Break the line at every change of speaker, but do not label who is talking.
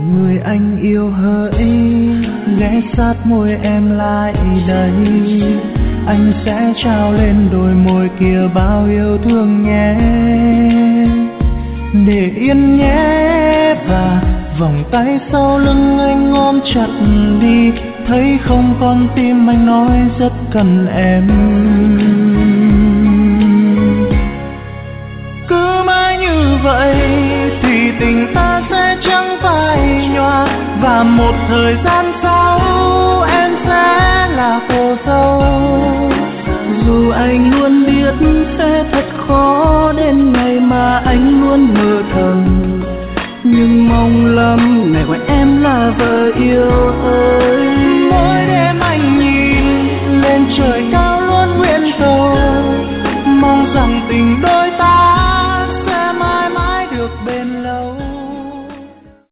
người anh yêu hỡi ghé sát môi em lại đây, anh sẽ trao lên đôi môi kia bao yêu thương nhé. Để yên nhé và vòng tay sau lưng anh ôm chặt đi, thấy không con tim anh nói rất cần em. Cứ mãi như vậy thì tình ta sẽ chẳng phai nhòa, và một thời gian sau em sẽ là cô dâu. Dù anh luôn biết sẽ thật khó đến ngày mà anh luôn mơ thầm, nhưng mong lắm ngày gọi em là vợ yêu ơi.